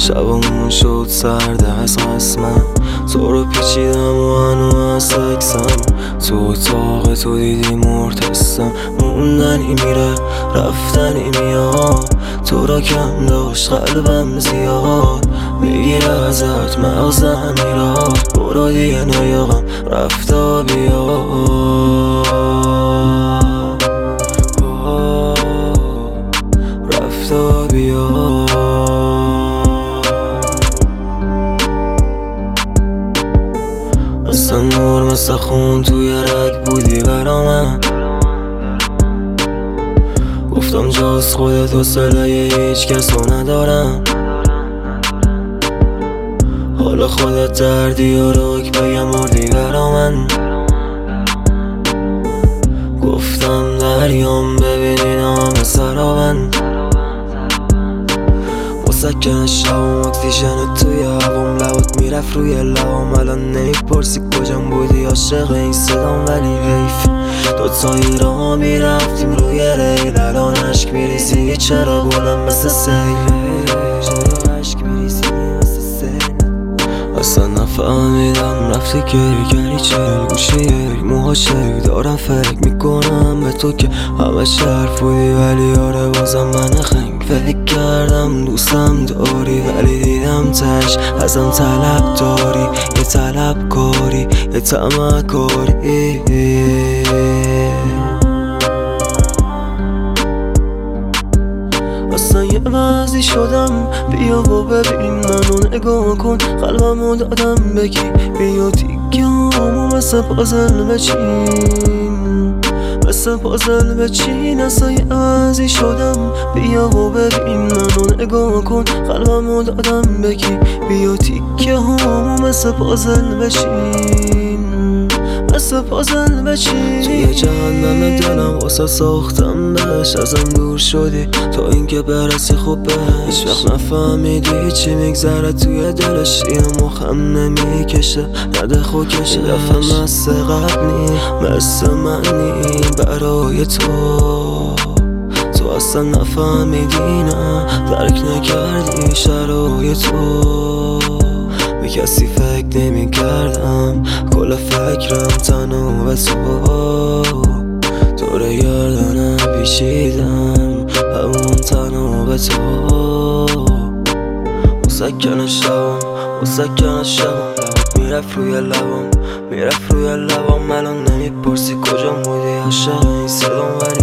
شبمون شد سرد از قسمم، تو رو پیچیدم و هنو از سکسم. تو اتاق تو دیدی مرتستم، موندنی میره رفتنی میاد، تو را کم داشت قلبم زیاد، میگیره ازت مغزم میراد. برو دیگه نیاقم رفتا بیاد، رفتا بیاد. مثل نور مثل خون توی رگ بودی برا من، گفتم جز خودت حوصله هیچ کسو ندارم. حالا خودت دردی و رک بگم مردی برا من. گفتم دریام ببینی نام سرابن، مسکن شبم اکسیژن توی هوام، لبات میرفت روی لبام. الان نمیپرسی کجام بودی عاشق این صدام، ولی حیف دوتایی را میرفتیم روی ریل. الان عشق میریزی چرا بلند مثل سیل، اصلا نفهمیدم رفتی گری چل گوشی موهاشک دارم فکر میکنم به تو که همه شرف بودی، ولی آره بازم من خنگ. فکر کردم دوستم داری ولی دیدم تش ازم طلب داری، یه طلب کاری یه طمع کاری. اصلا یه وضعی شدم، بیا و ببین منو نگاه کن، قلبمو دادم بگی بیا تیکه همو مثل پازل بچین، مثل پازل بچین. اصلا یه وضعی شدم، بیا و ببین منو نگاه کن، قلبمو دادم بگی بیا تیکه همو مثل پازل بچین، مثل پازل بچین. توی جهنم دلم واسه ساختم بهش، ازم دور شدی تا اینکه برسی خوب بهش. وقت نفهمیدی چی میگذره توی دلش، یه مخم نمیکشه نده خوکش. این دفعه مثل قبلی مثل منی برای تو اصلا نفهمیدی نه درک نکردی شرایط تو. به کسی فکر نمی کردم کل فکرم تنها به تو رو گردنم پیچیدم همون تنها به تو. مسکن شبم لبت میرفت روی لبم، الان نمیپرسی کجا بودی عاشق این صدام.